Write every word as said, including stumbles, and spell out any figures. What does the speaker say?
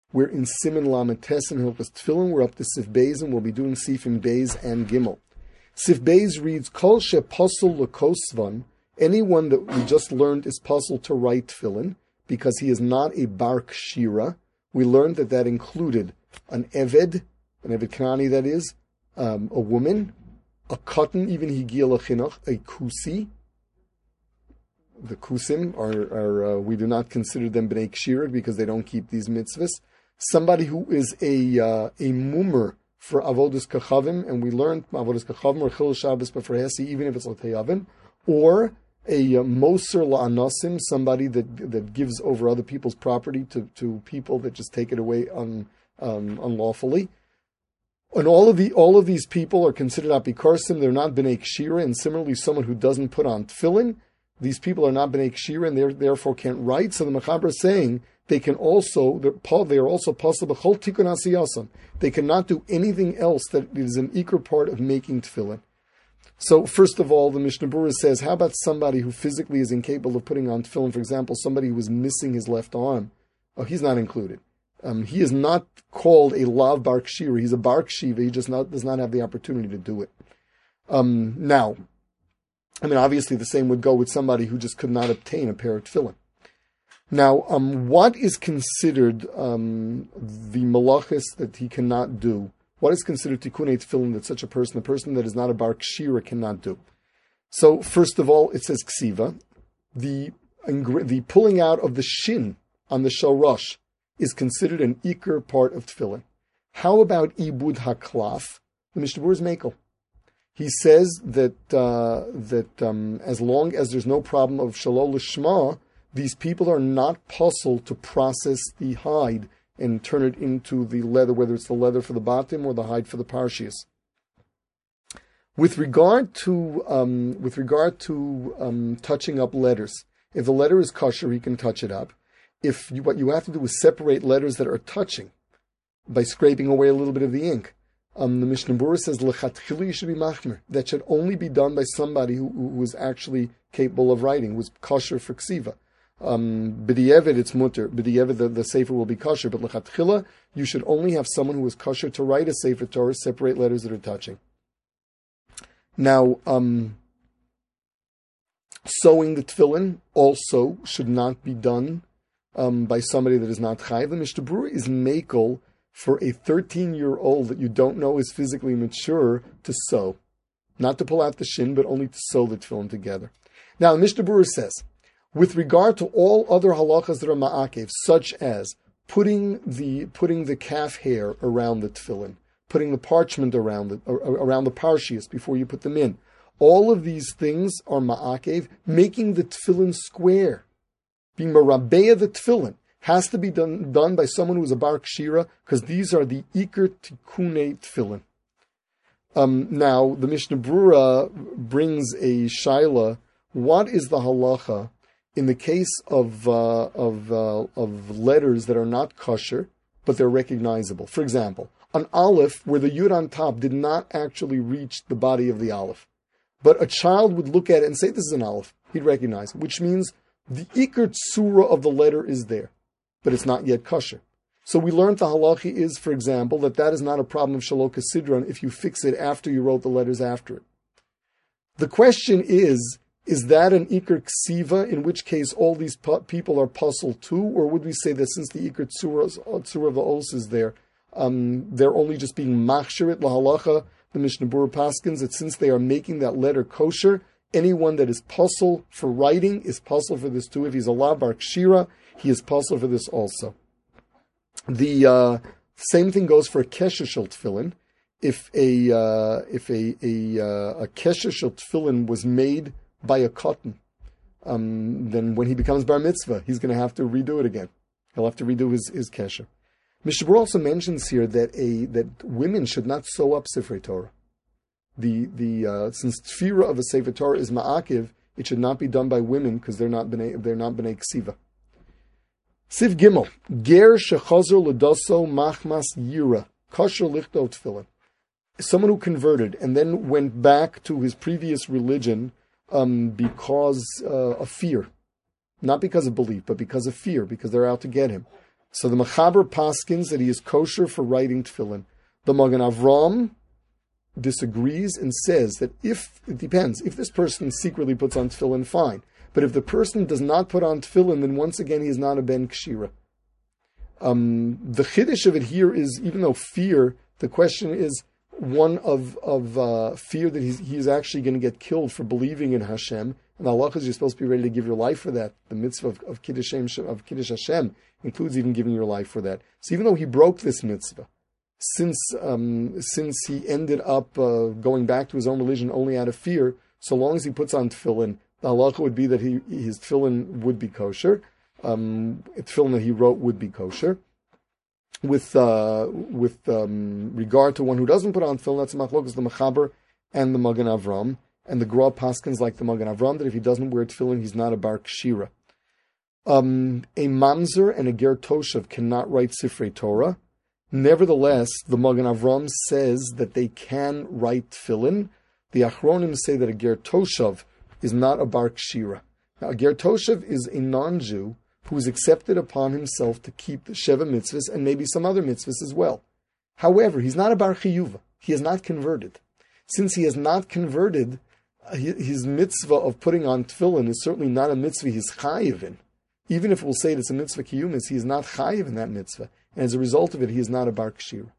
We're in Siman Lamed Tes and Hilchos Tefillin. We're up to Sif Beis, and we'll be doing Sifim Beis and Gimel. Sif Beis reads, Kol she pasul lekosvan, anyone that we just learned is pasul to write tefillin, because he is not a bar kshira. We learned that that included an eved, an eved kanani that is, um, a woman, a katan, even higia lechinoch, a kusi. The kusim are, are uh, we do not consider them bnei kshira because they don't keep these mitzvahs. Somebody who is a uh, a mumer for avodas kachavim, and we learned avodas kachavim or chil Shabbos b'frehesi, even if it's l'teyavim, or a uh, moser la'anasim, somebody that that gives over other people's property to, to people that just take it away un, um, unlawfully. And all of the all of these people are considered apikarsim. They're not bnei kshira, and similarly, someone who doesn't put on tefillin, these people are not bnei kshira, and they therefore can't write. So the Mechaber is saying they can also they are also possible b'chol tikun asiyasam. They cannot do anything else that is an equal part of making tefillin. So first of all, the Mishnah Berurah says, how about somebody who physically is incapable of putting on tefillin? For example, somebody who is missing his left arm. Oh, he's not included. Um, he is not called a lav bar kshira. He's a bar kshiva. He just not, does not have the opportunity to do it. Um, now, I mean, obviously the same would go with somebody who just could not obtain a pair of tefillin. Now, um, what is considered um, the malachis that he cannot do? What is considered tikkunei tefillin that such a person, a person that is not a bar kshira, cannot do? So, first of all, it says ksiva. The the pulling out of the shin on the shorosh is considered an ikar part of tefillin. How about ibud haklaf? The Mishnah Berurah is mekel. He says that uh, that um, as long as there's no problem of shalol lishma, these people are not puzzled to process the hide and turn it into the leather, whether it's the leather for the batim or the hide for the parshias. With regard to um, with regard to um, touching up letters, if the letter is kosher, he can touch it up. If you, what you have to do is separate letters that are touching by scraping away a little bit of the ink. Um, the Mishnah Berurah says lechatchila you should be machmer. That should only be done by somebody who, who was actually capable of writing, who was kosher for ksiva. Um, B'di'evet it's mutter. B'di'evet the, the sefer will be kosher, but lechatchila you should only have someone who is kosher to write a sefer Torah, separate letters that are touching. Now, um, sewing the tefillin also should not be done um, by somebody that is not chayiv. The Mishnah Berurah is mekel for a thirteen-year-old that you don't know is physically mature to sew, not to pull out the shin, but only to sew the tefillin together. Now, the Mishnah Berurah says, with regard to all other halachas that are ma'akev, such as putting the putting the calf hair around the tefillin, putting the parchment around the around the parshias before you put them in, all of these things are ma'akev, making the tefillin square, being marabeya the tefillin has to be done done by someone who is a bar kshira, because these are the iker tikkunei tefillin. Um, now the Mishnah Berurah brings a shaila. What is the halacha in the case of uh, of uh, of letters that are not kosher, but they're recognizable? For example, an aleph where the yud on top did not actually reach the body of the aleph, but a child would look at it and say, this is an aleph. He'd recognize it, which means the ikar tsura of the letter is there, but it's not yet kosher. So we learned the halachi is, for example, that that is not a problem of shaloka sidron if you fix it after you wrote the letters after it. The question is, is that an Iker Ksiva, in which case all these pu- people are puzzled too? Or would we say that since the Iker Tsura of the Os is there, um, they're only just being machshirit lahalacha, the Mishnah Berurah paskins, that since they are making that letter kosher, anyone that is puzzled for writing is puzzled for this too. If he's a la bar kshira, he is puzzled for this also. The uh, same thing goes for a kesher shel tefillin. If a uh, if a a, uh, a kesher shel tefillin was made by a cotton, um, then when he becomes bar mitzvah, he's going to have to redo it again. He'll have to redo his, his kesher. Mishnah Berurah also mentions here that a that women should not sew up Sifrei Torah. The the uh, since tefira of a Sefer Torah is ma'akiv, it should not be done by women because they're not bnei they're not bnei ksiva. Siv Gimel ger shechazor ledaso machmas yira kosher lichtov tefillin. Someone who converted and then went back to his previous religion um, because uh, of fear, not because of belief, but because of fear, because they're out to get him. So the Mechaber paskins that he is kosher for writing tefillin. The Magen Avram disagrees and says that if, it depends, if this person secretly puts on tefillin, fine. But if the person does not put on tefillin, then once again he is not a ben kshira. Um, the chiddush of it here is, even though fear, the question is one of of uh, fear that he's he's actually going to get killed for believing in Hashem. And Allah is you're supposed to be ready to give your life for that. The mitzvah of, of Kiddush Hashem, of Kiddush Hashem includes even giving your life for that. So even though he broke this mitzvah, since um, since he ended up uh, going back to his own religion only out of fear, so long as he puts on tefillin, the halacha would be that he his tefillin would be kosher. Um, tefillin that he wrote would be kosher. With uh, with um, regard to one who doesn't put on tefillin, that's the machlokas, the Mechaber and the Magen Avram, and the Gra paskins like the Magen Avram that if he doesn't wear tefillin, he's not a bar kshira. Um, a mamzer and a ger toshav cannot write sifrei Torah. Nevertheless, the Magen Avram says that they can write tefillin. The Achronim say that a ger toshav is not a bar kshira. Now, a ger toshav is a non-Jew who has accepted upon himself to keep the Sheva mitzvahs and maybe some other mitzvahs as well. However, he's not a bar chiyuva. He has not converted. Since he has not converted, his mitzvah of putting on tefillin is certainly not a mitzvah he's chayiv in. Even if we'll say it's a mitzvah kiyumis, he is not chayiv in that mitzvah. And as a result of it, he is not a bar kshira.